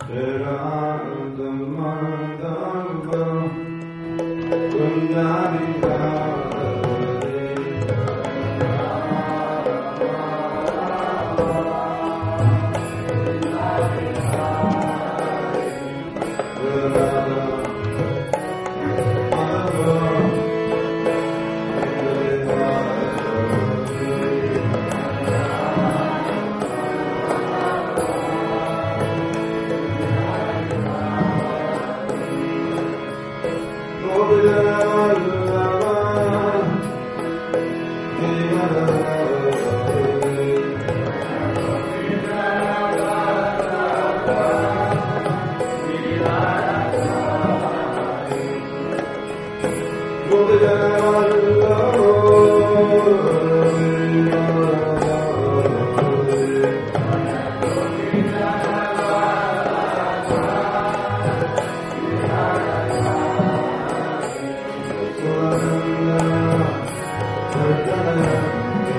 Thank you.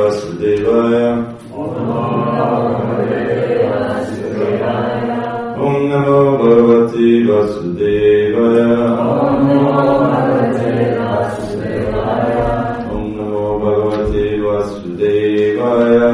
Vasudevaya. Om Namo Bhagavate Vasudevaya. Om Namo Bhagavate Vasudevaya.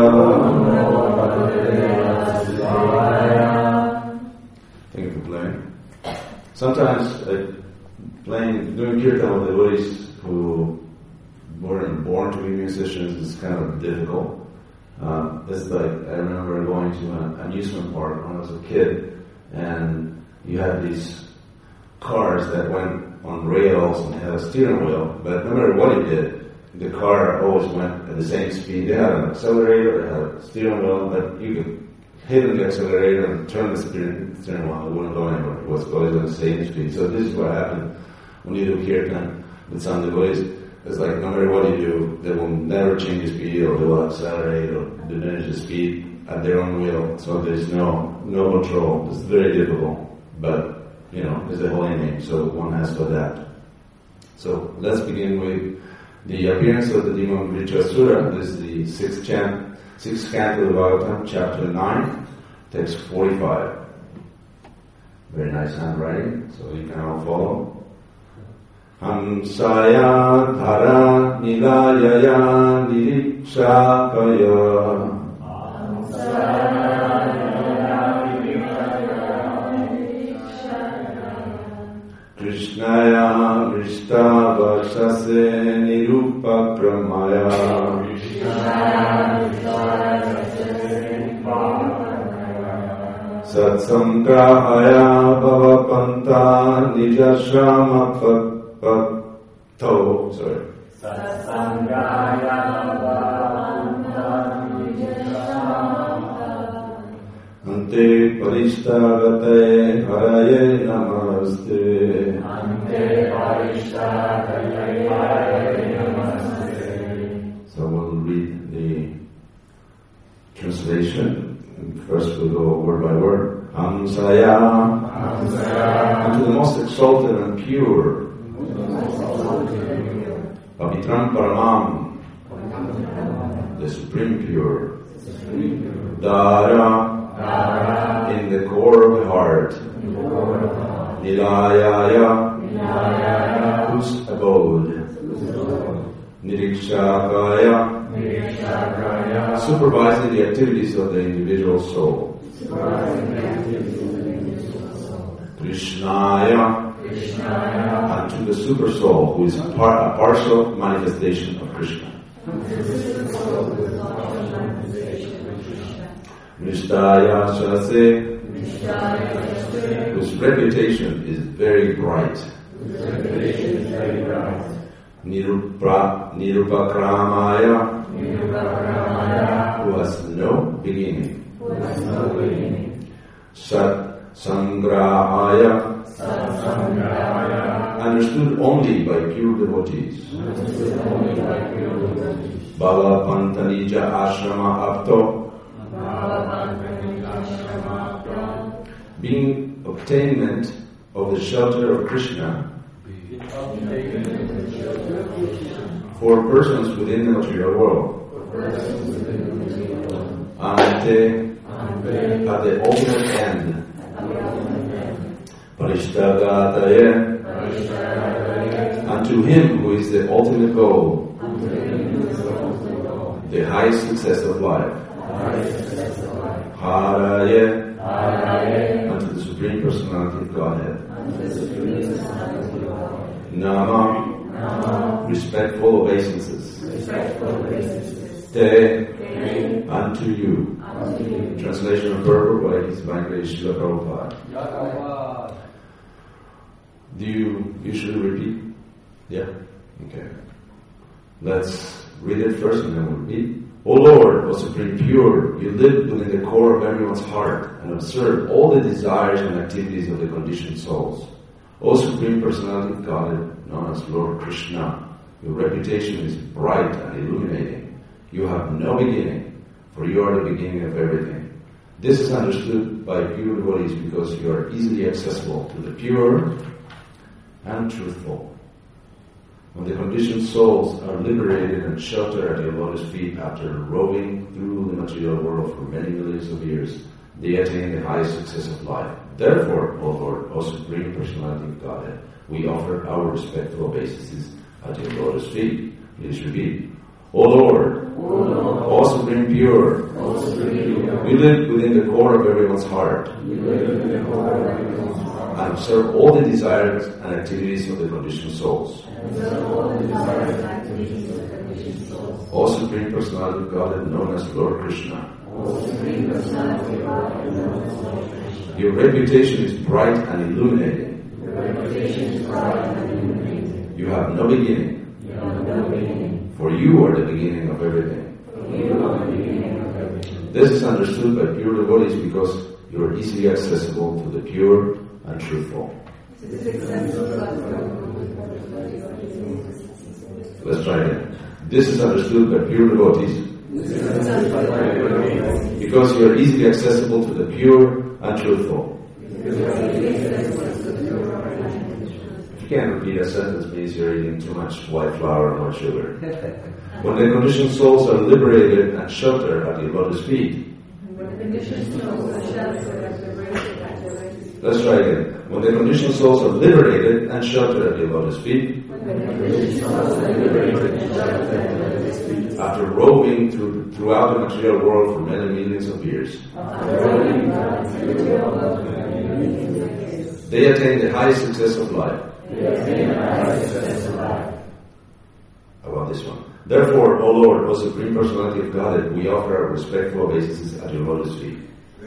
Thank you for playing. Sometimes doing kirtan with devotees who weren't born to be musicians is kind of difficult. It's like, I remember going to an amusement park when I was a kid, and you had these cars that went on rails and had a steering wheel, but no matter what you did, the car always went at the same speed. They had an accelerator, they had a steering wheel, but you could hit the accelerator and turn the steering wheel, it wouldn't go anywhere. It was always at the same speed. So this is what happened when you do kirtan with some devotees. It's like no matter what you do, they will never change the speed, or they will accelerate or diminish the speed at their own will. So there's no control. It's very difficult, but it's the holy name, so one has to adapt. So let's begin with the appearance of the demon Vritrasura. This is the sixth canto of the Bhagavatam, chapter 9, text 45. Very nice handwriting, so you can all follow. Hamsaya dhara nilayaya nirikshakaya Krishnaya vrishta varshase nirupa pramaya Satsangrahaya bhavapanta nijashrama Satsangrahaya bhavapanta nijashrama Ante parishtagate haraye namaste. Ante parishtagate haraye namaste. So we'll read the translation. First we'll go word by word. Hamsaya. Unto the most exalted and pure. Pavitram Paramam. The supreme pure. Dara. In the core of the heart. Nilayaya. Whose abode. Nirikshakaya. Supervising the activities of the individual soul. Krishnaya. And to the super soul, who is a partial manifestation of Krishna. Nishtaya Shase, whose reputation is very bright. Nirupakramaya, who has no beginning. Sat Sangrahaya, understood only by pure devotees. Bala Pantanija Ashrama Apto, being obtainment of the shelter of Krishna for persons within the material world. Ante, at the ultimate end. Parishtagataye, unto him who is the ultimate goal, the highest success of life. Haraye, unto the Supreme Personality of Godhead. Nama, respectful obeisances. Te, unto you. Translation of Purport by His Divine Grace Srila Prabhupada. Do you usually repeat? Yeah? Okay. Let's read it first and then we'll repeat. O Lord, O Supreme Pure, you live within the core of everyone's heart and observe all the desires and activities of the conditioned souls. O Supreme Personality of Godhead, known as Lord Krishna, your reputation is bright and illuminating. You have no beginning, for you are the beginning of everything. This is understood by pure devotees because you are easily accessible to the pure and truthful. When the conditioned souls are liberated and shelter at your lotus feet after roving through the material world for many millions of years, they attain the highest success of life. Therefore, O Lord, O Supreme Personality of Godhead, we offer our respectful obeisances at your lotus feet. Please repeat. O Lord, O Supreme Pure, we live within the core of everyone's heart, and observe all the desires and activities of the conditioned souls. O Supreme Personality of Godhead, known as Lord Krishna. Your reputation is bright and illuminating. You have no beginning. For you are the beginning of everything. This is understood by pure devotees because you are easily accessible to the pure and truthful. Let's try again. This is understood by pure devotees because you are easily accessible to the pure and truthful. If you can't repeat a sentence, means you're eating too much white flour and more sugar. When the conditioned souls are liberated and sheltered at your lotus feet. Let's try again. When the conditioned souls are liberated and sheltered at your lotus feet. After roving throughout the material world for many millions of years. They attain the highest success of life. How about this one? Therefore, O Lord, O Supreme Personality of Godhead, we offer our respectful obeisances at your lotus feet.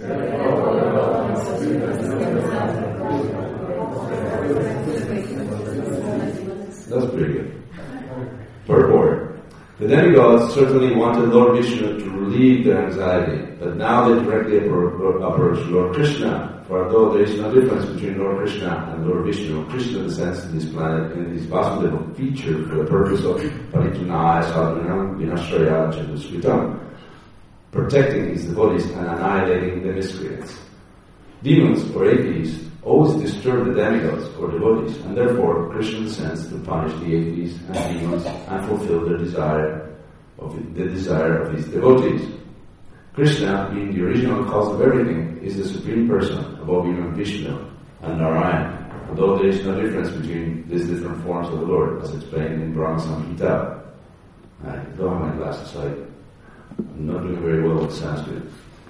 That's pretty good. Purport. The demigods certainly wanted Lord Vishnu to relieve their anxiety, but now they directly approach Lord Krishna. For although there is no difference between Lord Krishna and Lord Vishnu, Krishna descends to this planet in his Vasudeva feature for the purpose of Paritunaya Sadhanam Vinashraya Chatusritam, protecting his devotees and annihilating the miscreants. Demons or atheists always disturb the demigods or devotees, and therefore Krishna descends to punish the atheists and demons and fulfill the desire of his devotees. Krishna, being the original cause of everything, is the Supreme Person above even Vishnu and Narayan, although there is no difference between these different forms of the Lord, as explained in Brahma Samhita. I don't have my glasses, so I'm not doing very well with Sanskrit.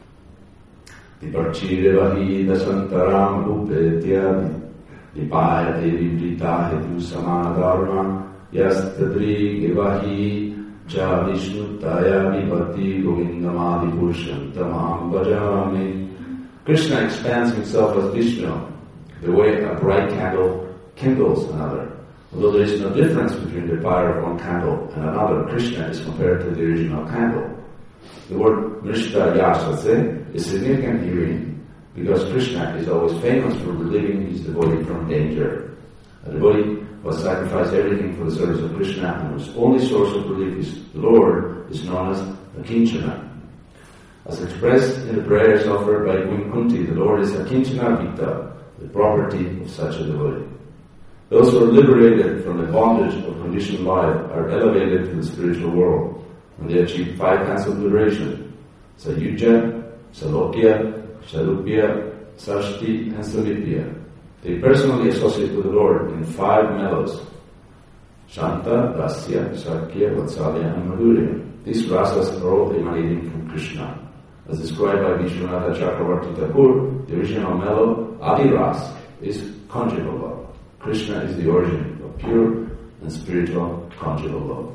Diparchirevahi dasantaram upetya dipayate vibrita hetu samadharma yastadri givahi ja vishnutaya vibhati govindamadi purusham tamam bhajami. Krishna expands himself as Vishnu, the way a bright candle kindles another. Although there is no difference between the fire of one candle and another, Krishna is compared to the original candle. The word Mrishta Yasase is significant herein because Krishna is always famous for relieving his devotee from danger. A devotee who has sacrificed everything for the service of Krishna and whose only source of relief is the Lord is known as Akinchana. As expressed in the prayers offered by Queen Kunti, the Lord is Akinchana Vita, the property of such a devotee. Those who are liberated from the bondage of conditioned life are elevated to the spiritual world when they achieve 5 kinds of liberation: Sayuja, Salokya, Sharupya, Sarshti, and Samipya. They personally associate with the Lord in 5 mellows: Shanta, Dasya, Shakya, Vatsalya, and Madhurya. These rasas are all emanating from Krishna. As described by Vishwanatha Chakravarti Thakur, the original mellow, Adi Ras, is conjugal love. Krishna is the origin of pure and spiritual conjugal love.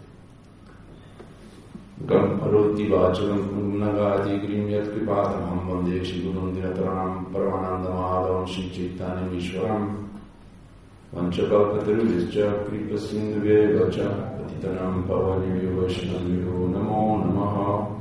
Gam paroti vacharam punnagati grimyat kripatamam vande Shri Gurum Dinataranam Paramanandamadavam Shri Chaitanya Vishwaram Vanchakalpatarudhischa Kripasindhuve Vacha Patitanam Pavanivyo Vaishnavyo Namo Namaha.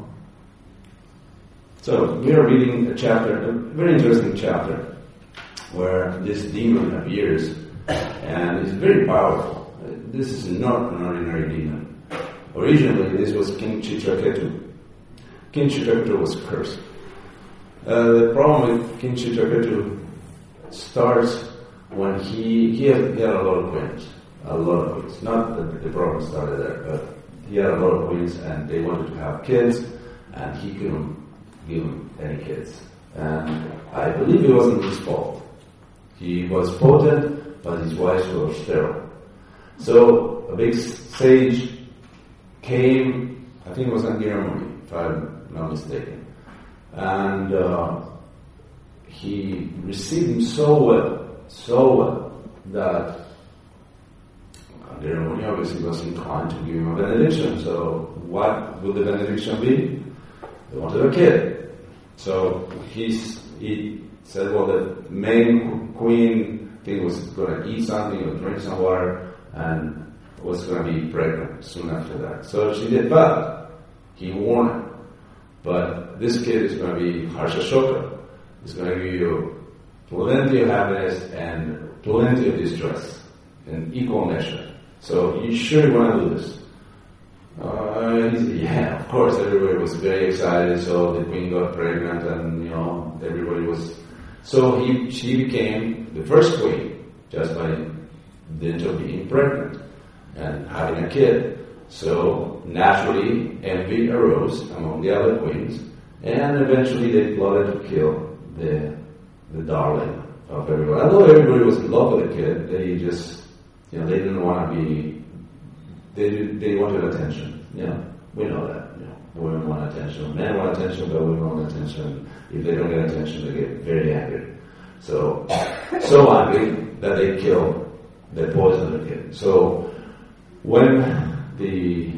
So, we are reading a chapter, a very interesting chapter, where this demon appears and is very powerful. This is not an ordinary demon. Originally, this was King Chitraketu. King Chitraketu was cursed. The problem with King Chitraketu starts when he had a lot of queens. a lot of queens. Not that the problem started there, but he had a lot of queens, and they wanted to have kids, and he couldn't give them any kids. And I believe it wasn't his fault. He was potent, but his wives were sterile. So a big sage came, I think it was Angirmuni, if I'm not mistaken. And he received him so well, that Angirmuni obviously was inclined to give him a benediction. So what will the benediction be? They wanted a kid. So he said, well, the main queen thing was going to eat something or drink some water, and was going to be pregnant soon after that. So she did, but he warned her. But this kid is going to be Harsha-shoka. It's going to give you plenty of happiness and plenty of distress in equal measure. So you sure want to do this? Yeah, of course, everybody was very excited, so the queen got pregnant, and everybody was. So she became the first queen just by dint of being pregnant and having a kid. So naturally, envy arose among the other queens, and eventually they plotted to kill the darling of everybody. Although everybody was in love with the kid, they just they didn't want to be. They wanted attention. We know that. Women want attention. Men want attention, but women want attention. If they don't get attention, they get very angry. So angry that they poisoned the kid. So when the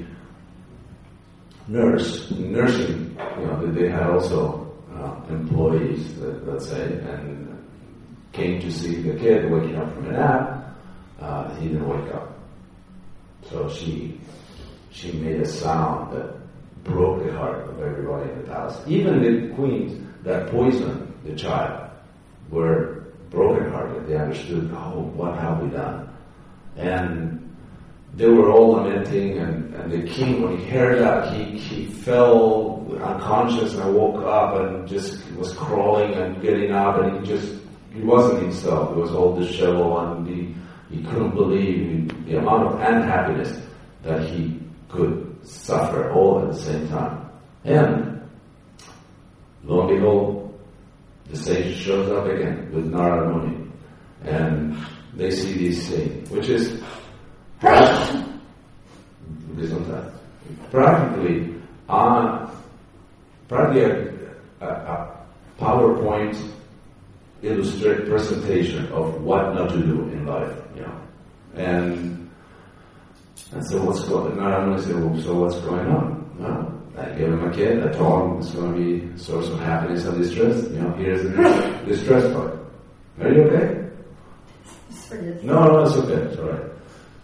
nursing, they had also employees, let's say, and came to see the kid waking up from a nap, he didn't wake up. So she made a sound that broke the heart of everybody in the palace. Even the queens that poisoned the child were brokenhearted. They understood, what have we done? And they were all lamenting, and the king, when he heard that, he fell unconscious and woke up and just was crawling and getting up, and he wasn't himself. He was all disheveled, and he couldn't believe the amount of unhappiness that he could suffer all at the same time. And lo and behold, the sage shows up again with Narada Muni, and they see this scene, which is practically a PowerPoint illustrated presentation of what not to do in life, And so what's going on? So what's going on? Well, I gave him a kid. I told him it's going to be a source of happiness and distress. Here's the distress part. Are you okay? No, it's okay. It's all right.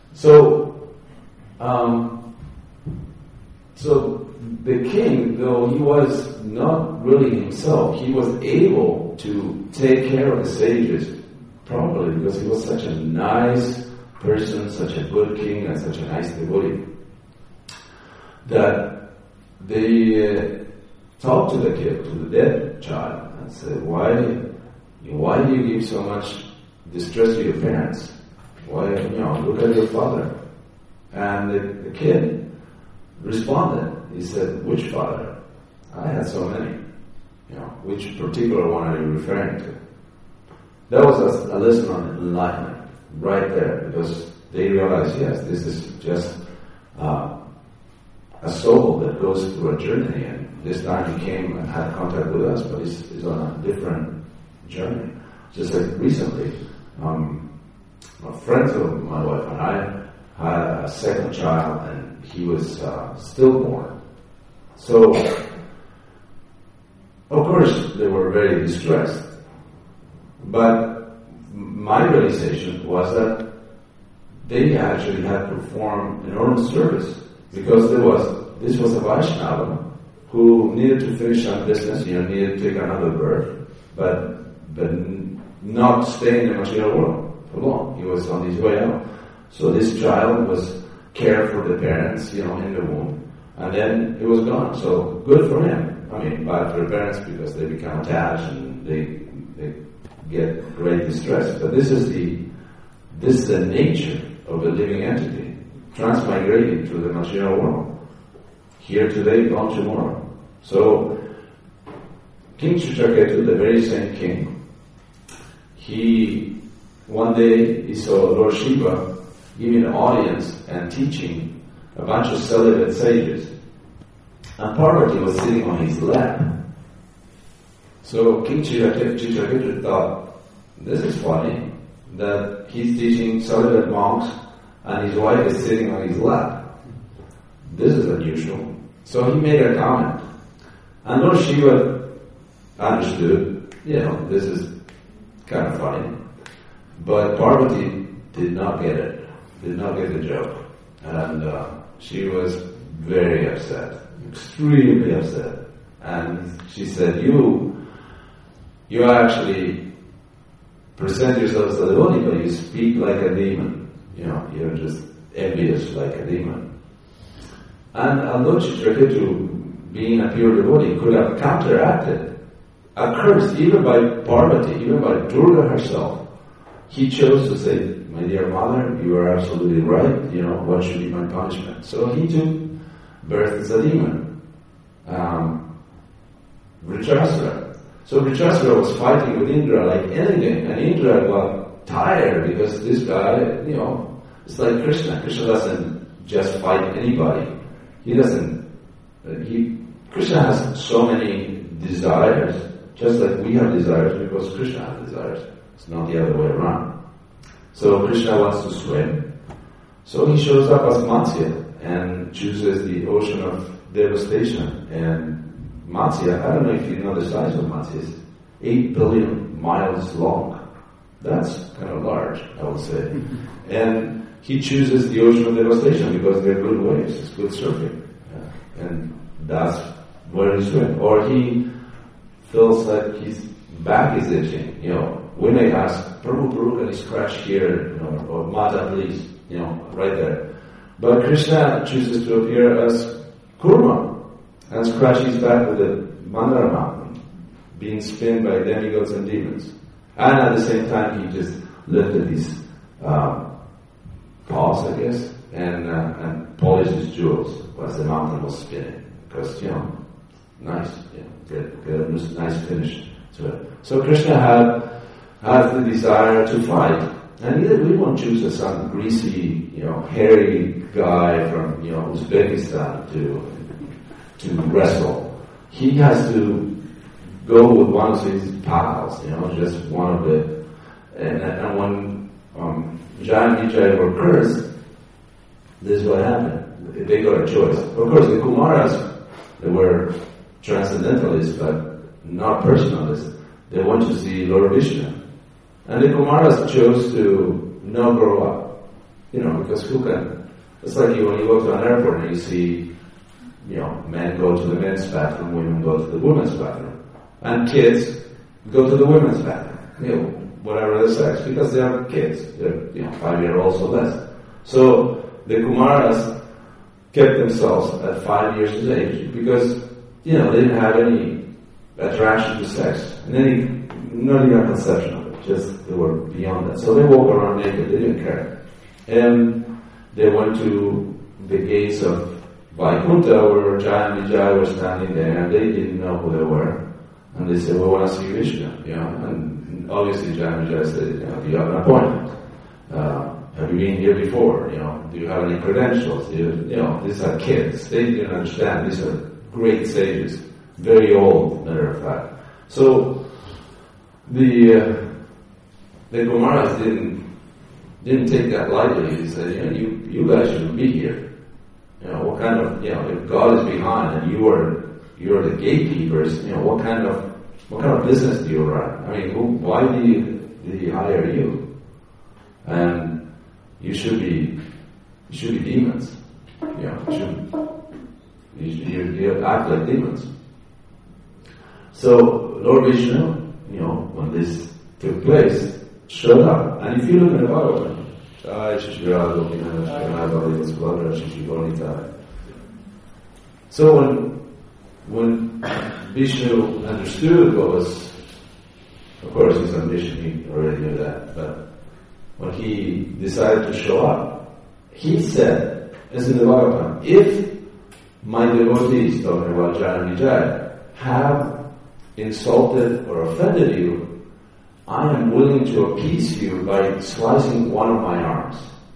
So the king, though he was not really himself, he was able to take care of the sages properly because he was such a nice person, such a good king, and such a nice devotee, that they talked to the kid, to the dead child, and said, why do you give so much distress to your parents? Why, look at your father. And the kid responded. He said, which father? I had so many. Which particular one are you referring to? That was a lesson on enlightenment right there, because they realized, yes, this is just a soul that goes through a journey, and this time he came and had contact with us, but he's on a different journey. Just like recently, friends of my wife and I had a second child, and he was stillborn. So, of course, they were very distressed. But my realization was that they actually had performed enormous service, because this was a Vaishnava who needed to finish some business, needed to take another birth, but not stay in the material world for long. He was on his way out. So this child was cared for the parents, in the womb, and then it was gone. So good for him. Bad for the parents because they become attached and they get great distress. But this is the nature of a living entity, transmigrating to the material world. Here today, gone tomorrow. So, King Chitraketu, the very same king, one day he saw Lord Shiva giving an audience and teaching a bunch of celibate sages. And Parvati was sitting on his lap. So King Chitraketu thought, this is funny, that he's teaching celibate monks and his wife is sitting on his lap. This is unusual. So he made a comment. And Lord Shiva understood, this is kind of funny. But Parvati did not get it, did not get the joke. And she was very upset, extremely upset. And she said, you actually present yourself as a devotee, but you speak like a demon. You're just envious like a demon. And although Chitraketu, being a pure devotee, could have counteracted a curse even by Parvati, even by Durga herself, he chose to say, my dear mother, you are absolutely right, what should be my punishment? So he took birth as a demon. Vritrasura. So Vritrasura was fighting with Indra like anything, and Indra got tired because this guy, it's like Krishna. Krishna doesn't just fight anybody. Krishna has so many desires, just like we have desires because Krishna has desires. It's not the other way around. So Krishna wants to swim. So he shows up as Matsya and chooses the ocean of devastation. And Matsya, I don't know if you know the size of Matsya, is 8 billion miles long. That's kind of large, I would say. And he chooses the ocean of devastation because they're good waves, it's good surfing. And that's where he swims. Or he feels like his back is itching. We may ask, Prabhu, can you scratch here? Or Mata, please, right there. But Krishna chooses to appear as Kurma and scratch his back with the Mandara mountain, being spinned by demigods and demons. And at the same time, he just lifted his paws, I guess, and polished his jewels as the mountain was spinning. Because, nice, get a nice finish to it. So Krishna has the desire to fight. And either we won't choose some greasy, hairy guy from, Uzbekistan to wrestle. He has to go with one of his pals, just one of the, and when Jai and Vijay were cursed, this is what happened. They got a choice. Of course, the Kumaras, they were transcendentalists, but not personalists. They want to see Lord Vishnu. And the Kumaras chose to not grow up. Because who can? It's like when you go to an airport and you see, men go to the men's bathroom, women go to the women's bathroom. And kids go to the women's bathroom. Whatever the sex, because they are kids. They're, 5-year-olds or less. So the Kumaras kept themselves at 5 years of age because, they didn't have any attraction to sex. And not even a conception of it. Just they were beyond that. So they walk around naked. They didn't care. And they went to the gates of Vaikuntha where Jai and Vijay were standing there and they didn't know who they were. And they said, we want to see Vishnu. And obviously Jai and Vijay said, do you have an appointment? Have you been here before? Do you have any credentials? These are kids. They didn't understand. These are great sages. Very old, matter of fact. So the Kumaras didn't take that lightly. He said, you guys shouldn't be here. What kind of, if God is behind and you're the gatekeepers, what kind of business do you run? I mean, why did he hire you? And you should be demons. You act like demons. So Lord Vishnu, when this took place, showed up. And if you look at the Bhagavatam, so when Vishnu understood what was, of course his ambition, he already knew that, but when he decided to show up, he said, as in the Bhagavatam, if my devotees, talking about Jaya and Vijaya, have insulted or offended you, I am willing to appease you by slicing one of my arms.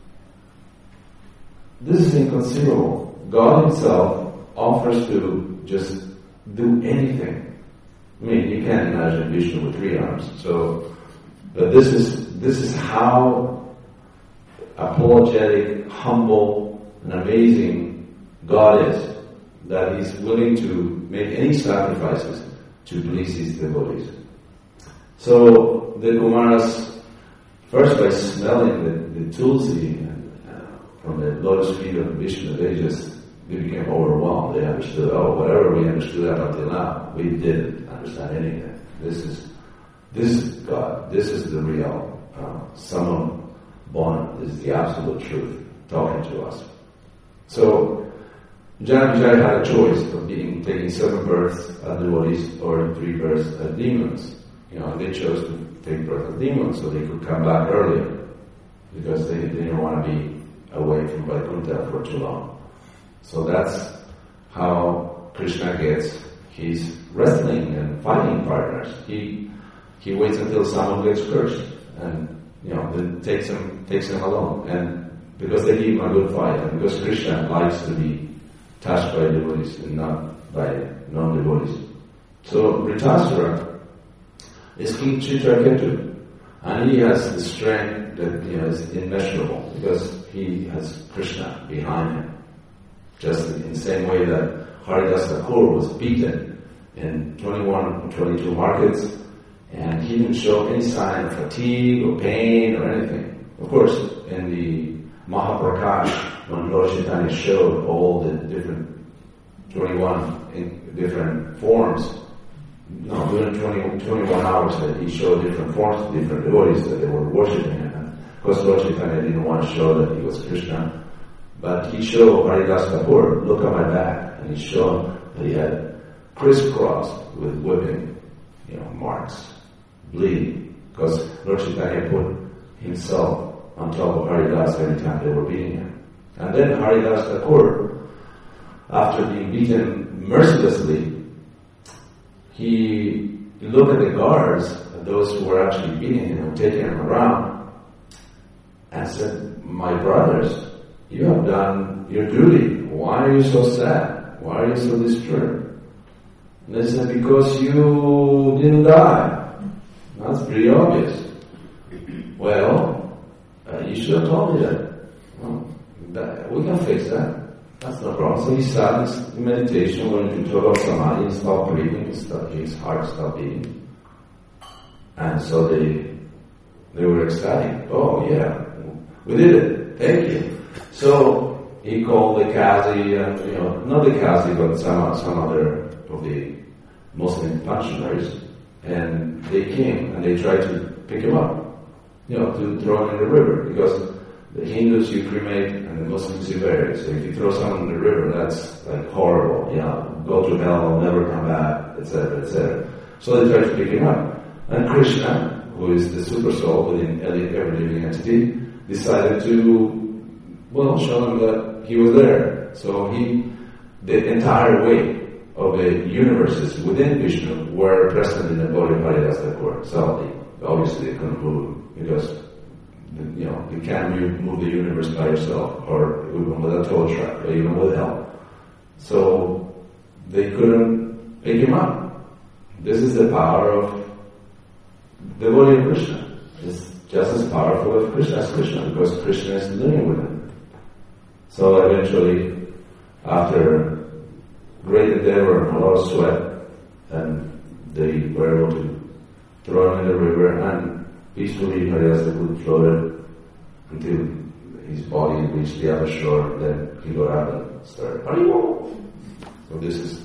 This is inconceivable. God himself offers to just do anything. I mean, you can't imagine Vishnu with 3 arms. But this is how apologetic, humble, and amazing God is, that he's willing to make any sacrifices to please his devotees. So the Kumaras, first by smelling the tulsi from the lotus feet of Vishnu, they became overwhelmed. They understood, whatever we understood up until now, we didn't understand anything. This is God. This is the real Samam Bon. This is the absolute truth talking to us. So Jaya and Vijaya had a choice of taking 7 births as devotees or 3 births as demons. They chose to take birth as demons so they could come back earlier, because they didn't want to be away from Vaikuntha for too long. So that's how Krishna gets his wrestling and fighting partners. He waits until someone gets cursed, and then takes him along. And because they give him a good fight, and because Krishna likes to be touched by devotees and not by non-devotees. So Vritasura is King Chitraketu, and he has the strength that is immeasurable, because he has Krishna behind him. Just in the same way that Haridas Thakur was beaten in 21 or 22 markets, and he didn't show any sign of fatigue or pain or anything. Of course, in the Mahaprakash, when Lord Chaitanya showed all the different 21 in different forms, during 21 hours that he showed different forms to different devotees that they were worshipping him. And of course, Lord Chaitanya didn't want to show that he was Krishna, but he showed Haridas Thakur, look at my back, and he showed that he had crisscrossed with whipping, marks, bleeding, because Lord Chaitanya put himself on top of Haridas every time they were beating him. And then Haridas Thakur, after being beaten mercilessly, he looked at the guards, those who were actually beating him and taking him around, and said, "My brothers, you have done your duty. Why are you so sad? Why are you so disturbed?" And they said, "Because you didn't die." That's pretty obvious. Well, you should have told me that. Well, we can fix that. That's no problem. So he sat in meditation, went into total samadhi, and stopped breathing, his heart stopped beating. And so they were ecstatic. "Oh yeah, we did it. Thank you." So he called the Qazi, not the Qazi, but some other of the Muslim functionaries, and they came and they tried to pick him up, to throw him in the river, because the Hindus you cremate and the Muslims you bury. So if you throw someone in the river, that's like horrible, go to hell, never come back, etc., etc. So they tried to pick him up. And Krishna, who is the super soul within every living entity, decided to, show them that he was there. So the entire weight of the universes within Vishnu were present in the body of Haridas Thakur. So obviously they couldn't move, because you can't move the universe by yourself, or even with a tow truck, or even with help. So they couldn't pick him up. This is the power of the body of Krishna. It's just as powerful as Krishna, because Krishna is living with him. So eventually, after great endeavor and a lot of sweat, and they were able to throw him in the river, and peacefully Haridas Thakur floated until his body reached the other shore. Then he got out and started Haribo. So this is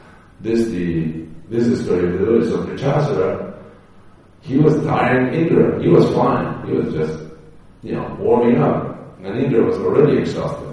the story of the devotees. So Vritasura, he was tiring Indra. He was fine. He was just warming up, and Indra was already exhausted.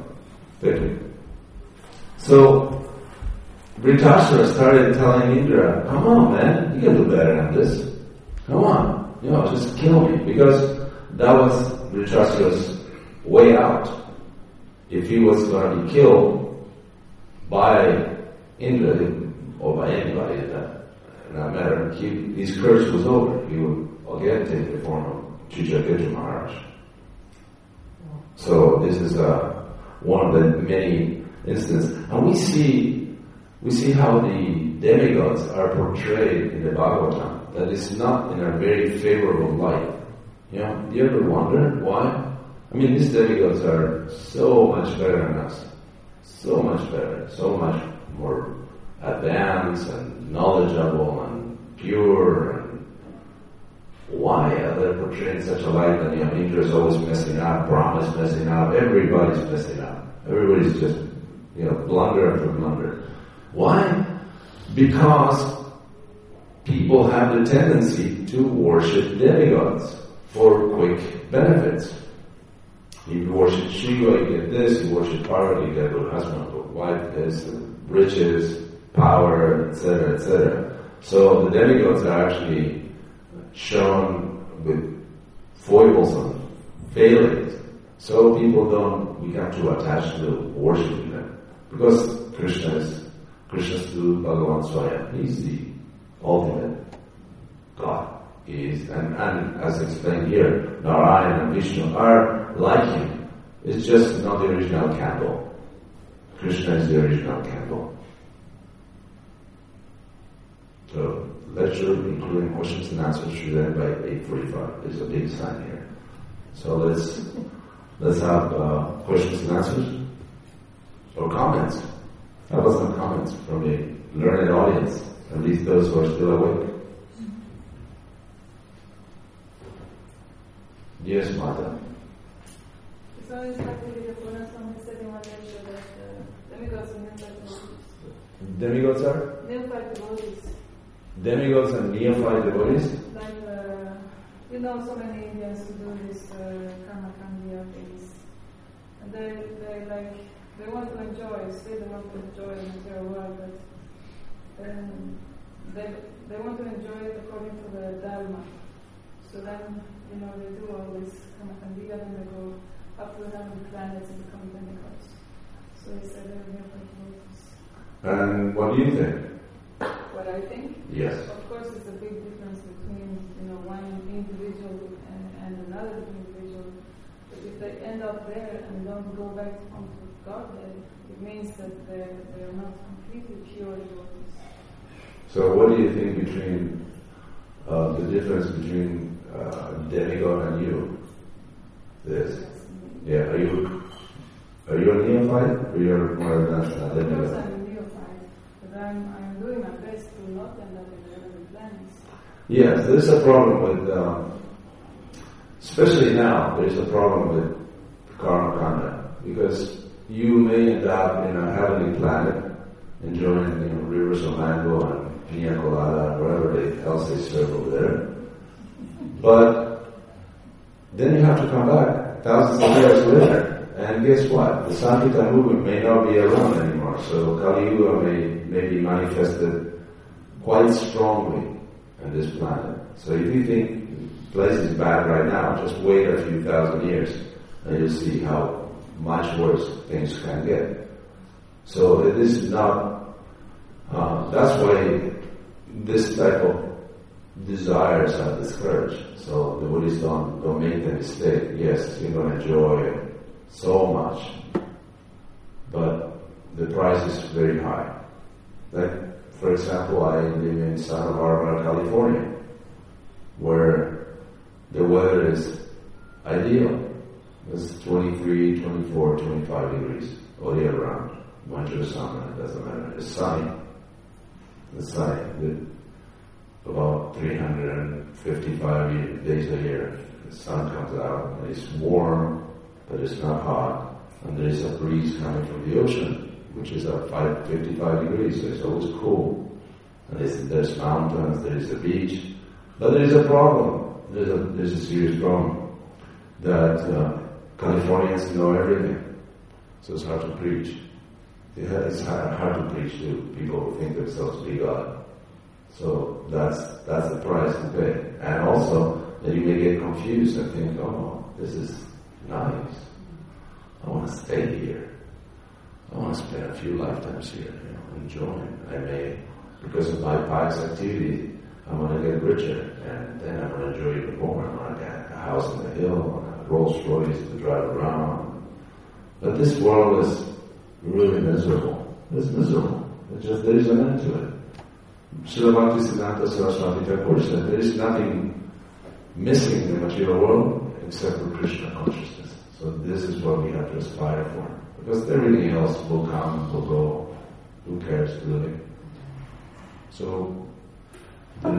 So Vritasura started telling Indra, "Come on, man, you can do better than this. Come on, just kill me," because that was Vritasura's way out. if he was going to be killed by Indra or by anybody in that matter, his curse was over. He would again take the form of Chitraketu Maharaj. So this is one of the many instances, and we see how the demigods are portrayed in the Bhagavatam. That is not in a very favorable light. You know, do you ever wonder why? I mean, these demigods are so much better than us. So much better. So much more advanced and knowledgeable and pure. And why are they portrayed in such a light that, you know, Indra is always messing up, Brahma is messing up, everybody's messing up. Everybody's just, you know, blunder after blunder. Why? Because people have the tendency to worship demigods for quick benefits. You worship Shiva, you get this. You worship Parvati, you get a good husband, a good wife, this, riches, power, etc., etc. So the demigods are actually shown with foibles and failings, so people don't become too attached to worshiping them. Because Krishna's through Bhagavan Swayam. He's the ultimate God. And as explained here, Narayana and Vishnu are like him. It's just not the original candle. Krishna is the original candle. So, lecture including questions and answers should end by 8:45. There's a big sign here. So let's have questions and answers or comments. How about some comments from the learned audience, at least those who are still awake? Yes, Mata. It's always actually the Purana Swami said in one lecture that demigods are neophyte devotees. Demigods are? Neophyte devotees. Demigods and neophyte devotees? Like, you know, so many Indians who do this karma kandiya things. And they want to enjoy, say they want to enjoy the material world, but they want to enjoy it according to the Dharma. So then, you know, they do all this karma kandiya, then they go up to 100 planets and become demigods. So he said they're neophyte devotees. And what do you think? What I think? Yes. Of course, it's a big difference between, you know, one individual and another individual. But if they end up there and don't go back onto Godhead, it means that they're not completely pure devotees. So, what do you think between the difference between demigod and you? This. Yeah. Are you a neophyte, or you're more advanced than a demigod? Of course, I'm a neophyte, but I'm doing my best to not end up in the other planets. Yes, there's a problem with, especially now, there's a problem with karma kanda, because you may end up in a heavenly planet, enjoying, you know, rivers of mango and pina colada and whatever else they serve over there. But then you have to come back thousands of years later. And guess what? The Sankirtan movement may not be around anymore. So Kali Yuga may be manifested quite strongly on this planet. So if you think the place is bad right now, just wait a few thousand years and you'll see how much worse things can get. So this is not, that's why this type of desires are discouraged. So the Buddhists don't make the mistake. Yes, you're going to enjoy so much, but the price is very high. Like, for example, I live in Santa Barbara, California, where the weather is ideal. It's 23, 24, 25 degrees all year round. Winter, summer, it doesn't matter. It's sunny. It's sunny. With about 355 days a year. The sun comes out and it's warm, but it's not hot. And there is a breeze coming from the ocean, which is at 55 degrees, so it's always cool. And there's mountains, there is a beach. But there is a problem. There's a serious problem that Californians know everything. So it's hard to preach. It's hard to preach to people who think themselves to be God. So that's the price to pay. And also that you may get confused and think, oh, this is nice. I want to stay here. I want to spend a few lifetimes here, enjoying. I may, because of my pious activity, I want to get richer, and then I want to enjoy even more. I want to get a house in the hill, a Rolls Royce to drive around. But this world is really miserable. It's miserable. It's just, there is an end to it. Srila Bhaktisiddhanta Saraswati Thakur said, there is nothing missing in the material world except for Krishna consciousness. So this is what we have to aspire for. Because everything else will come, will go. Who cares, really? So, do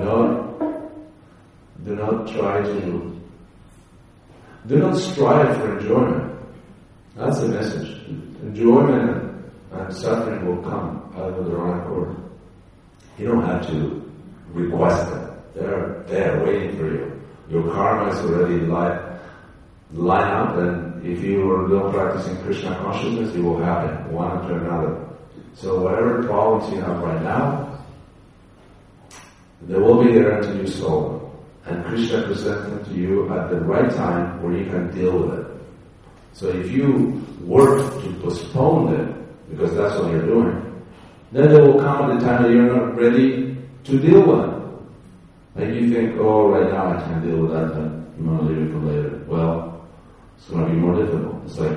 not strive for enjoyment. That's the message. Enjoyment and suffering will come out of their own accord. You don't have to request them. They're there waiting for you. Your karma is already line up, and if you are not practicing Krishna consciousness, it will happen one after another. So whatever problems you have right now, they will be there until you solve them. And Krishna presents them to you at the right time where you can deal with it. So if you work to postpone them, because that's what you're doing, then they will come at the time that you're not ready to deal with them. And you think, oh, right now I can't deal with that, then I'm going to leave it for later. Well, it's going to be more difficult. It's like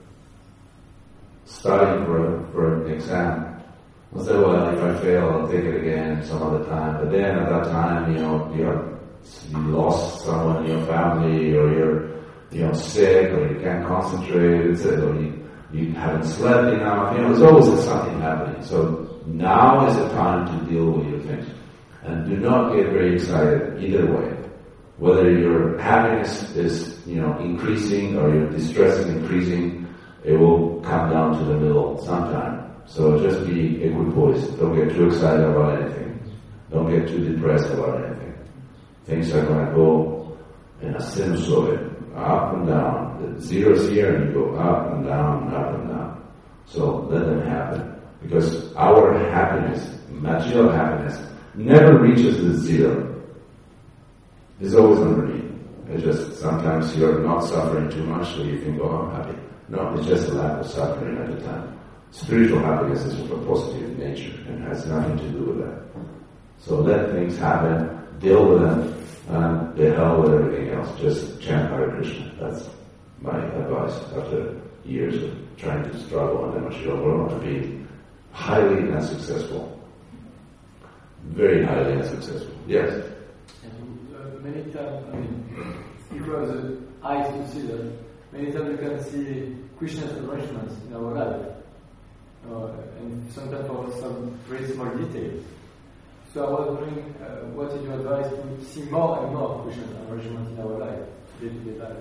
studying for an exam. I'll say, well, if I fail, I'll take it again some other time. But then at that time, you lost someone in your family, or you're sick, or you can't concentrate, or you haven't slept enough. There's always something happening. So now is the time to deal with your things. And do not get very excited either way. Whether your happiness is, increasing or your distress is increasing, it will come down to the middle sometime. So just be equipoised. Don't get too excited about anything. Don't get too depressed about anything. Things are going to go in a sinusoid, up and down. The zero's here and you go up and down, up and down. So let them happen. Because our happiness, material happiness, never reaches the zero. It's always underneath. It's just sometimes you're not suffering too much, so you think, oh, I'm happy. No, it's just a lack of suffering at the time. Spiritual happiness is of a positive nature and has nothing to do with that. So let things happen, deal with them, and the hell with everything else. Just chant Hare Krishna. That's my advice after years of trying to struggle in the material world to be highly unsuccessful. Very highly unsuccessful. Yes? Many times, people have the eyes to see that. Many times you can see Krishna's arrangements in our life. And sometimes for some very small details. So I was wondering, what is your advice to see more and more Krishna's arrangements in our life, day-to-day life?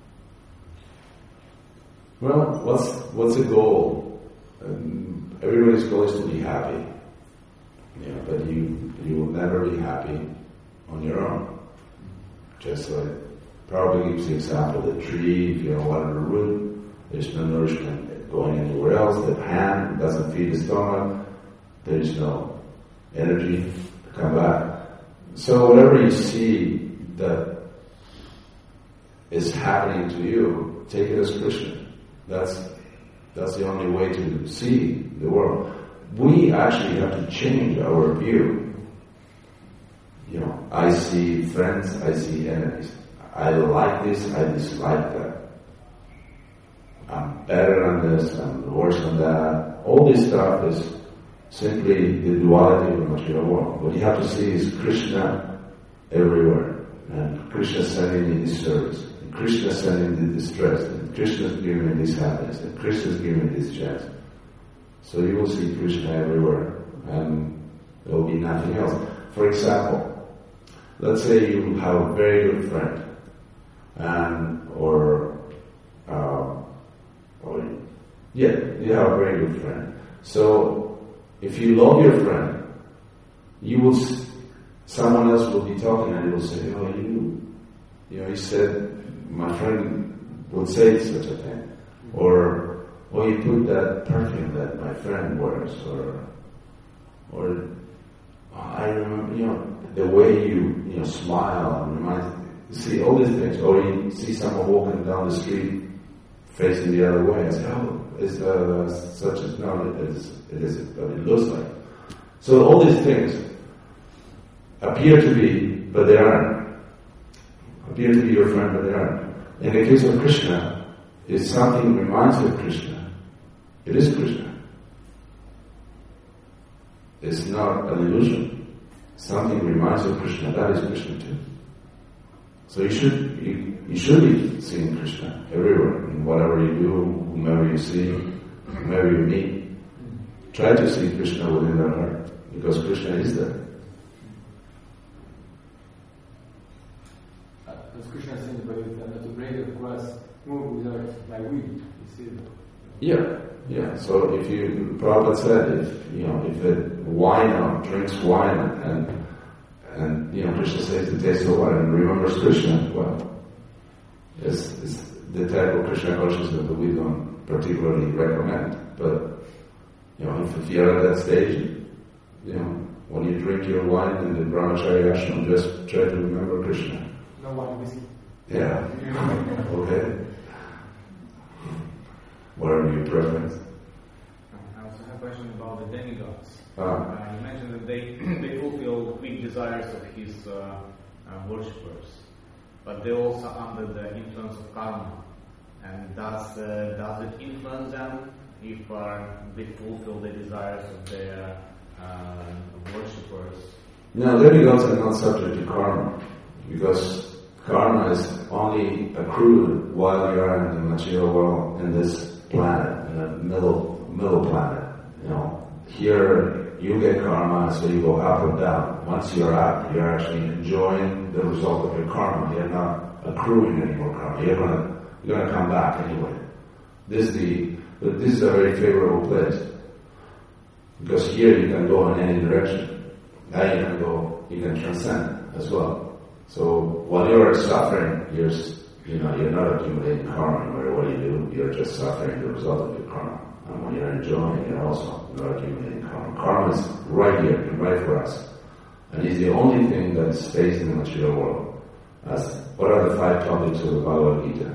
Well, what's the goal? Everybody's goal is to be happy. But you will never be happy on your own. Just like Prabhupada gives the example of the tree, if you don't water the root, there's no nourishment going anywhere else. The hand doesn't feed the stomach, there's no energy to come back. So whatever you see that is happening to you, take it as Krishna. That's the only way to see the world. We actually have to change our view. I see friends, I see enemies. I like this, I dislike that. I'm better on this, I'm worse on that. All this stuff is simply the duality of the material world. What you have to see is Krishna everywhere. And Krishna sending me this service. And Krishna sending me this distress. And Krishna is giving me this happiness. And Krishna is giving me this chance. So you will see Krishna everywhere. And there will be nothing else. For example, let's say you have a very good friend. You have a very good friend. So, if you love your friend, someone else will be talking and he will say, he said, my friend would say such a thing. Or you put that perfume that my friend wears, or I remember, the way you smile and see all these things. Or you see someone walking down the street facing the other way and say, oh, it's such as, no, it isn't, but it looks like. So all these things appear to be, but they aren't. Appear to be your friend, but they aren't. In the case of Krishna, if something reminds you of Krishna, it is Krishna. It's not an illusion. Something reminds you of Krishna, that is Krishna too. So you should be seeing Krishna everywhere, in whatever you do, whomever you see, whomever you meet. Try to see Krishna within their heart, because Krishna is there. As Krishna said, but the blade of grass move without my will. You see that? Yeah. So if Prabhupada said, if wine drinks wine and Krishna says the taste of wine and remembers Krishna, well, it's the type of Krishna consciousness that we don't particularly recommend. But if you're at that stage, when you drink your wine in the Brahmacharya ashram, just try to remember Krishna. No wine, whiskey. Yeah. Okay. Whatever your preference. I also have a question about the demigods. Ah. You mentioned that they fulfill quick desires of his worshippers, but they're also under the influence of karma. And does it influence them if they fulfill the desires of their worshippers? No, demigods are not subject to karma, because karma is only accrued while you are in the material world, in this planet, in the middle planet. Here you get karma, so you go up and down. Once you're up, you're actually enjoying the result of your karma. You're not accruing any more karma. You're gonna come back anyway. This is a very favorable place, because here you can go in any direction. Now you can transcend as well. So while you're suffering, you're not accumulating karma no matter what you do. You're just suffering the result of your karma. And when you're enjoying, you're also not accumulating karma. Karma is right here and right for us. And it's the only thing that stays in the material world. What are the 5 topics of the Bhagavad Gita?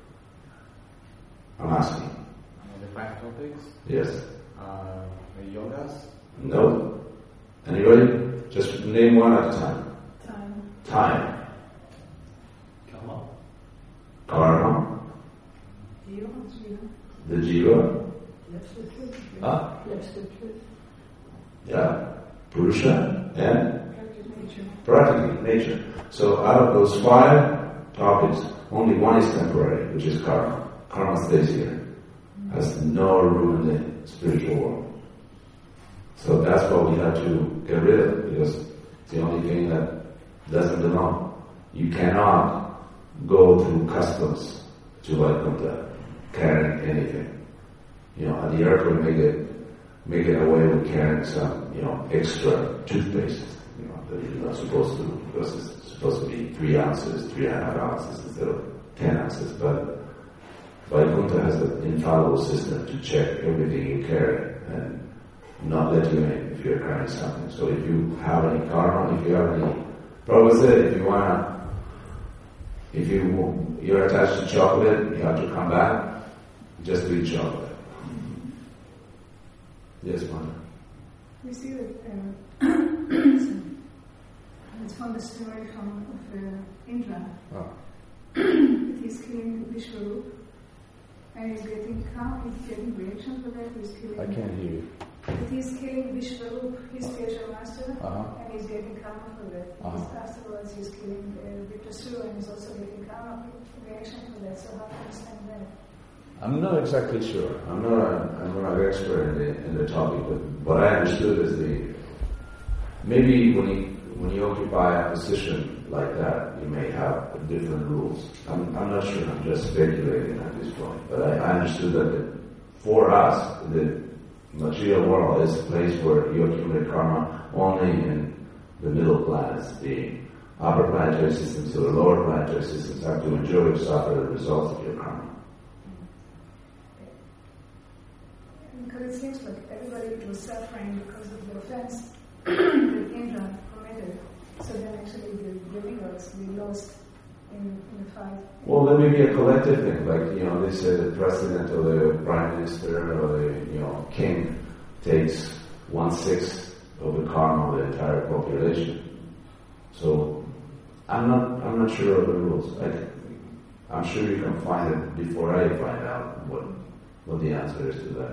I'm asking. The 5 topics? Yes. The yogas? No. Anybody? Just name one at a time. Time. Karma. The jiva. Yeah. Purusha and Prakriti, nature. So out of those 5 topics, only one is temporary, which is karma. Karma stays here. Has no room in the spiritual world. So that's what we have to get rid of, because it's the only thing that doesn't belong. You cannot go through customs to Vaikuntha carrying anything. At the airport, make it away with carrying some, extra toothpaste, that you're not supposed to, because it's supposed to be 3 ounces, 3.5 ounces instead of 10 ounces. But Vaikuntha has an infallible system to check everything you carry and not let you in if you're carrying something. So if you have any karma, if you have any, Prabhupada said, if you're attached to chocolate, you have to come back, just to eat chocolate. Yes, Mother. We see that it's from the story of Indra. Oh. He's killing Vishwarup, and he's getting reaction for that. He's killing. I can't hear you. But he's killing Vishwarup, his spiritual master, Uh-huh. and he's getting karma for that. Afterwards, he's killing Viprasura, and he's also getting karma reaction for that. So how do you understand that? I'm not exactly sure. I'm not an expert in the topic, but what I understood is maybe when you occupy a position like that, you may have different rules. I'm not sure. I'm just speculating at this point. But I understood that for us, the material world is a place where you accumulate karma only in the middle planets. The upper planetary systems or the lower planetary systems have to enjoy or suffer the results of your karma. Because it seems like everybody was suffering because of the offense that Indra committed. So then actually the demigods, they lost in the fight. Well, there may be a collective thing, like, they say the president or the prime minister or the, king takes 1/6 of the karma of the entire population. So, I'm not sure of the rules. I'm sure you can find it before I find out what the answer is to that.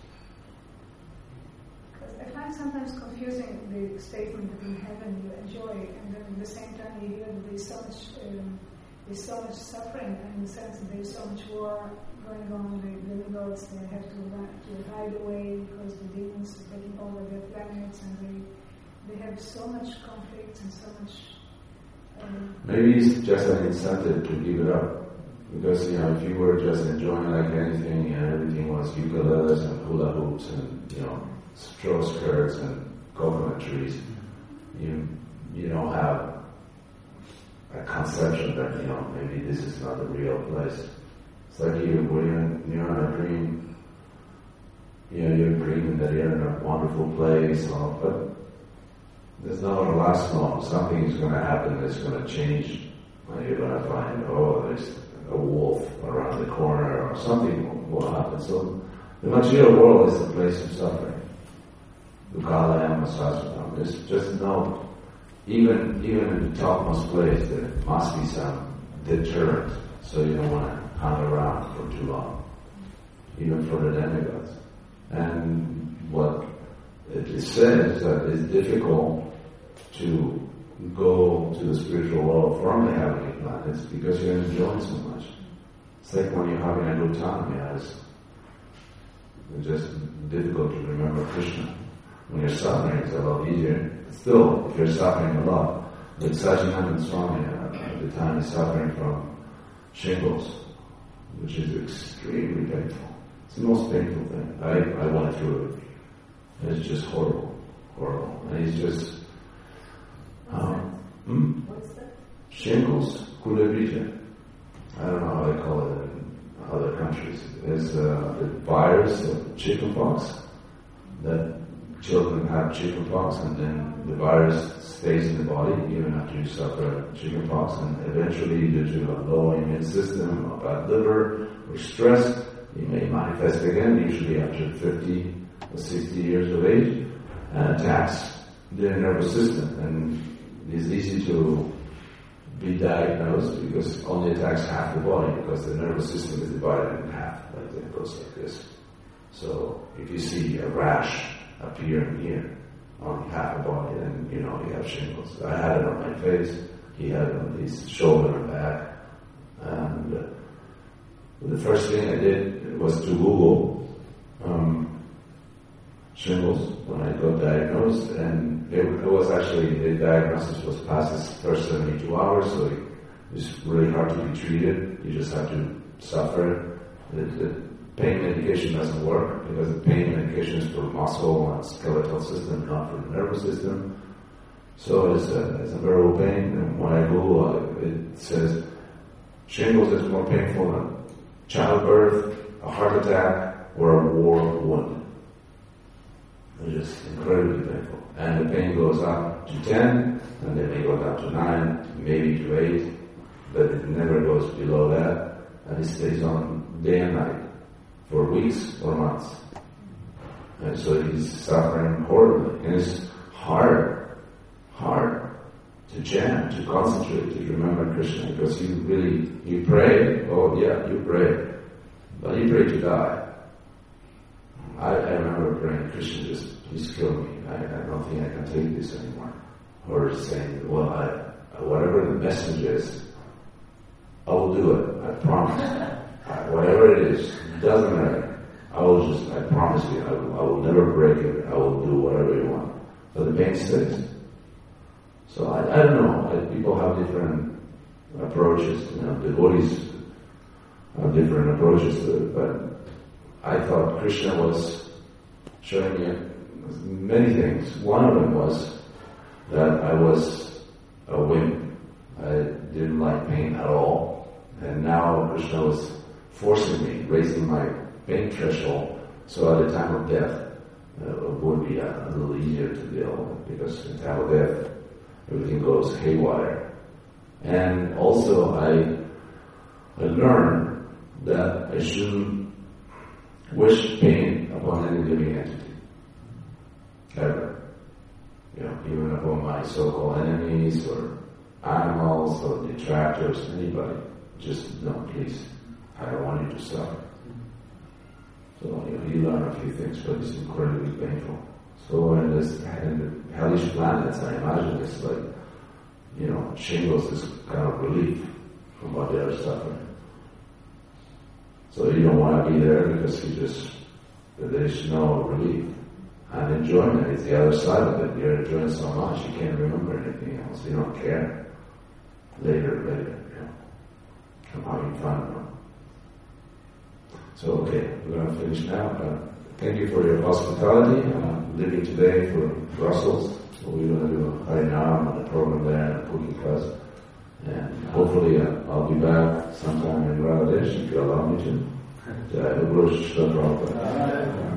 I find sometimes confusing the statement that in heaven you enjoy, and then at the same time you hear that there's so much suffering, and in the sense that there's so much war going on. The demigods, they have to hide away because the demons are taking over their planets, and they have so much conflict and so much. Maybe it's just an incentive to give it up. Because, if you were just enjoying like anything and everything was ukuleles and hula hoops and, straw skirts and coconut trees, you don't have a conception that, maybe this is not a real place. It's like you're in a dream, you're dreaming that you're in a wonderful place, but there's not going to last long. Something is going to happen that's going to change. And you're going to find, there's a wolf around the corner or something will happen. So the material world is a place of suffering. Dukkhalayam Sasvatam. There's just no, even in the topmost place, there must be some deterrent, so you don't want to hang around for too long, even for the demigods. And what it says that it's difficult to go to the spiritual world from the heavenly planets because you're enjoying so much. It's like when you're having a good time, it's just difficult to remember Krishna. When you're suffering, it's a lot easier. Still, if you're suffering a lot, like Sajjananda Swami at the time is suffering from shingles, which is extremely painful. It's the most painful thing. I went through it. It's just horrible. And he's just What's that? Shingles, kulebija. I don't know how they call it in other countries. It's the virus of chickenpox, that children have chickenpox and then the virus stays in the body even after you suffer chickenpox, and eventually due to a low immune system, a bad liver, or stress, it may manifest again, usually after 50 or 60 years of age, and attacks the nervous system. And it's easy to be diagnosed because it only attacks half the body, because the nervous system is divided in half, like it goes like this. So if you see a rash appear here on half the body, then you have shingles. I had it on my face, he had it on his shoulder and back. And the first thing I did was to Google shingles when I got diagnosed, and it was actually, the diagnosis was past its first 72 hours, so it's really hard to be treated. You just have to suffer. The pain medication doesn't work because the pain medication is for muscle and skeletal system, not for the nervous system. So it's a variable pain, and when I Google it says shingles is more painful than childbirth, a heart attack, or a war wound. It's just incredibly painful. And the pain goes up to 10, and then it goes down to 9, maybe to 8, but it never goes below that, and it stays on day and night for weeks or months. And so he's suffering horribly. And it's hard to chant, to concentrate, to remember Krishna, because you pray, you pray, but you pray to die. I remember praying, Krishna, just please kill me. I don't think I can take this anymore. Or saying, whatever the message is, I will do it. I promise. Whatever it is, it doesn't matter. I promise you, I will never break it. I will do whatever you want. But the pain stays. So I don't know. People have different approaches. Devotees have different approaches to it. But I thought Krishna was showing me many things. One of them was that I was a wimp. I didn't like pain at all. And now Krishna was forcing me, raising my pain threshold, so at the time of death it would be a little easier to deal with, because in time of death everything goes haywire. And also I learned that I shouldn't wish pain upon any living entity. Ever. Even upon my so-called enemies or animals or detractors, anybody. Just, no, please. I don't want you to suffer. So, you learn a few things, but it's incredibly painful. So in the hellish planets, I imagine it's like, shingles is kind of relief from what they are suffering. So you don't want to be there because there's no relief. And enjoyment is the other side of it. You're enjoying so much, you can't remember anything else. You don't care. Later, I'm having fun. So, okay, we're going to finish now. Thank you for your hospitality. I'm leaving today for Brussels. So we're going to do a Harinam on the program there and a cooking class. And hopefully I'll be back sometime in Bangladesh if you allow me to. Jai Guru Shri Prabhupada.